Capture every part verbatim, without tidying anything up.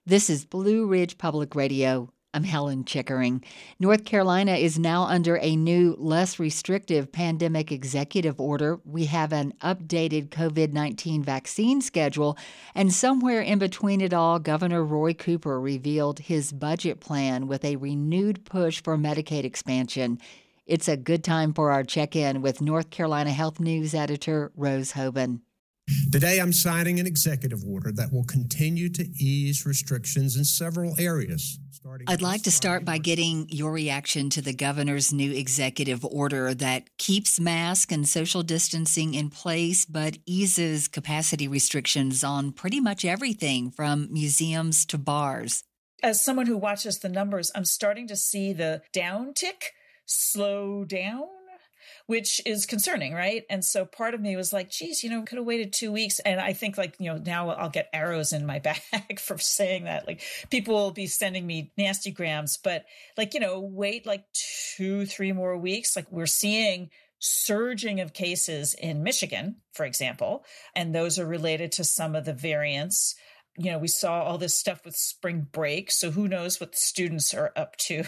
This is Blue Ridge Public Radio. I'm Helen Chickering. North Carolina is now under a new, less restrictive pandemic executive order. We have an updated COVID nineteen vaccine schedule, and somewhere in between it all, Governor Roy Cooper revealed his budget plan with a renewed push for Medicaid expansion. It's a good time for our check-in with North Carolina Health News editor Rose Hoban. Today, I'm signing an executive order that will continue to ease restrictions in several areas. I'd like to start by getting your reaction to the governor's new executive order that keeps mask and social distancing in place but eases capacity restrictions on pretty much everything from museums to bars. As someone who watches the numbers, I'm starting to see the downtick slow down, which is concerning, right? And so part of me was like, geez, you know, could have waited two weeks. And I think like, you know, now I'll get arrows in my back for saying that. Like people will be sending me nasty grams, but like, you know, wait like two, three more weeks. Like we're seeing surging of cases in Michigan, for example, and those are related to some of the variants. You know, we saw all this stuff with spring break, so who knows what the students are up to.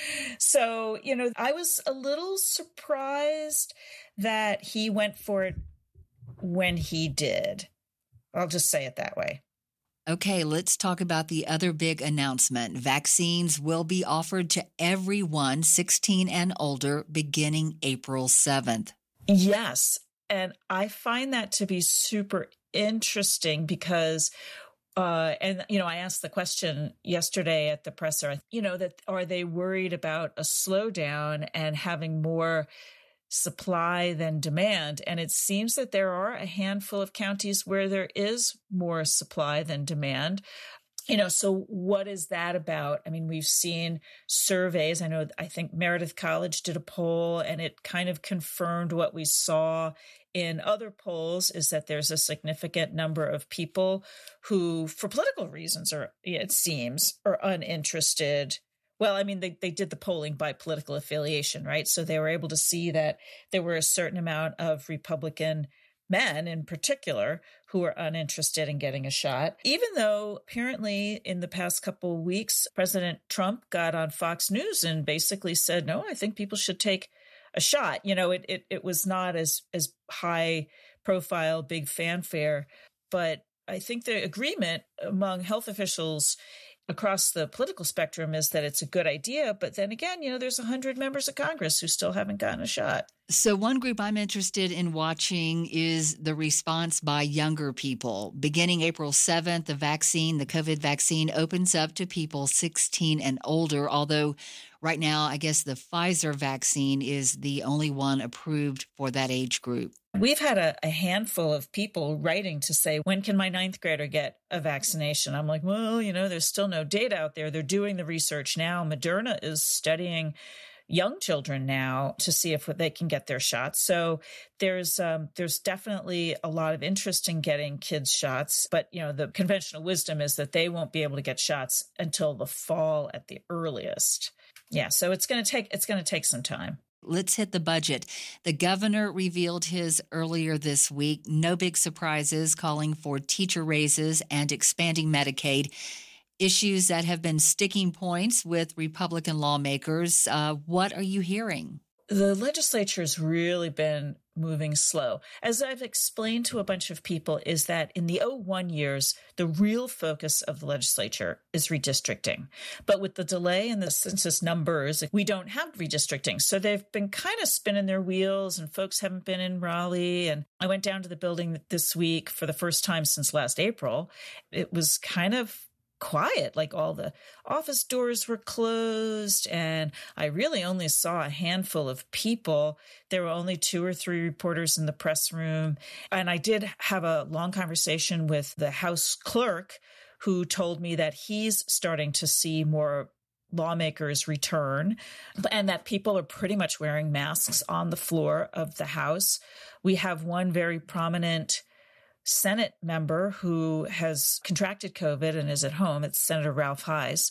So, you know, I was a little surprised that he went for it when he did. I'll just say it that way. Okay, let's talk about the other big announcement. Vaccines will be offered to everyone sixteen and older beginning April seventh. Yes, and I find that to be super interesting because Uh, and, you know, I asked the question yesterday at the presser, you know, that are they worried about a slowdown and having more supply than demand? And it seems that there are a handful of counties where there is more supply than demand. You know, so what is that about? I mean, we've seen surveys. I know, I think Meredith College did a poll and it kind of confirmed what we saw in other polls is that there's a significant number of people who, for political reasons, or it seems, are uninterested. Well, I mean, they, they did the polling by political affiliation, right? So they were able to see that there were a certain amount of Republican men in particular who are uninterested in getting a shot, even though apparently in the past couple of weeks, President Trump got on Fox News and basically said, no, I think people should take a shot. You know, it it, it was not as, as high profile, big fanfare, but I think the agreement among health officials across the political spectrum is that it's a good idea. But then again, you know, there's one hundred members of Congress who still haven't gotten a shot. So one group I'm interested in watching is the response by younger people. Beginning April seventh, the vaccine, the COVID vaccine, opens up to people sixteen and older, although right now, I guess the Pfizer vaccine is the only one approved for that age group. We've had a, a handful of people writing to say, when can my ninth grader get a vaccination? I'm like, well, you know, there's still no data out there. They're doing the research now. Moderna is studying young children now to see if they can get their shots. So there's um, there's definitely a lot of interest in getting kids shots. But, you know, the conventional wisdom is that they won't be able to get shots until the fall at the earliest. Yeah, so it's going to take it's going to take some time. Let's hit the budget. The governor revealed his earlier this week. No big surprises, calling for teacher raises and expanding Medicaid. Issues that have been sticking points with Republican lawmakers. Uh, what are you hearing? The legislature has really been moving slow. As I've explained to a bunch of people, is that in the oh one years, the real focus of the legislature is redistricting. But with the delay in the census numbers, we don't have redistricting. So they've been kind of spinning their wheels and folks haven't been in Raleigh. And I went down to the building this week for the first time since last April. It was kind of quiet, like all the office doors were closed and I really only saw a handful of people. There were only two or three reporters in the press room. And I did have a long conversation with the House clerk who told me that he's starting to see more lawmakers return and that people are pretty much wearing masks on the floor of the House. We have one very prominent Senate member who has contracted COVID and is at home. It's Senator Ralph Heiss.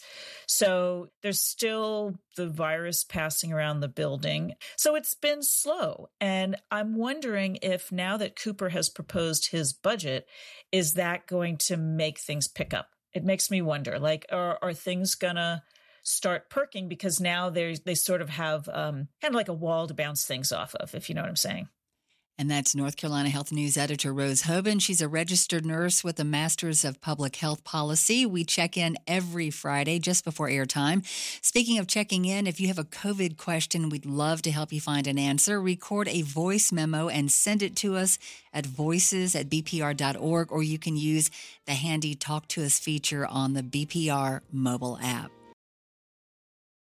So there's still the virus passing around the building. So it's been slow. And I'm wondering if now that Cooper has proposed his budget, is that going to make things pick up it makes me wonder, like, are, are things going to start perking? Because now they they sort of have um, kind of like a wall to bounce things off of, if you know what I'm saying. And that's North Carolina Health News editor Rose Hoban. She's a registered nurse with a Master's of Public Health Policy. We check in every Friday just before airtime. Speaking of checking in, if you have a COVID question, we'd love to help you find an answer. Record a voice memo and send it to us at voices at b p r dot org, or you can use the handy Talk to Us feature on the B P R mobile app.